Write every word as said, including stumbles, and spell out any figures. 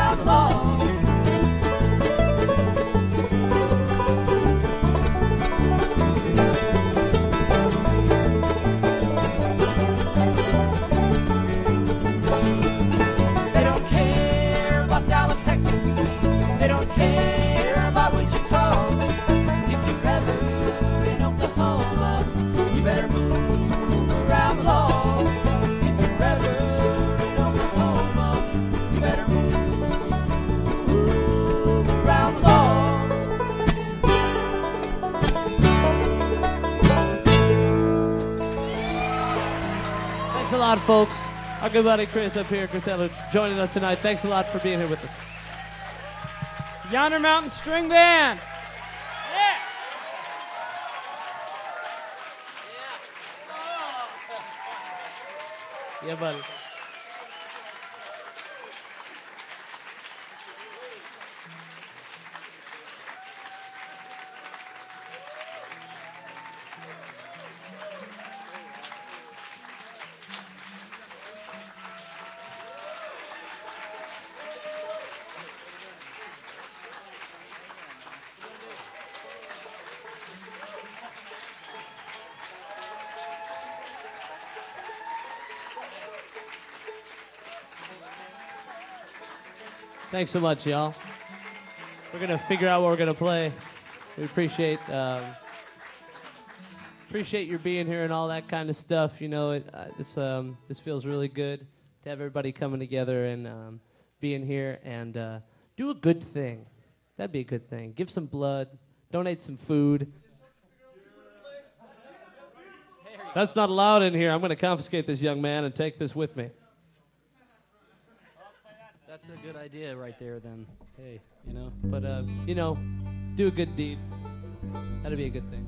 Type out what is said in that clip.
around the lawn. They don't care about Dallas, Texas. They don't care about Wichita. If you're ever in Oklahoma, you better move around the law. If you're ever in Oklahoma, you better move around the law. Thanks a lot, folks. Our good buddy Chris up here, Chris Eller, joining us tonight. Thanks a lot for being here with us. Yonder Mountain String Band. Yeah. Yeah, buddy. Thanks so much, y'all. We're gonna figure out what we're gonna play. We appreciate um, appreciate your being here and all that kind of stuff. You know, it, uh, this um, this feels really good to have everybody coming together and um, being here and uh, do a good thing. That'd be a good thing. Give some blood, donate some food. That's not allowed in here. I'm gonna confiscate this young man and take this with me. That's a good idea right there, then. Hey, you know? But, uh, you know, do a good deed. That'd be a good thing.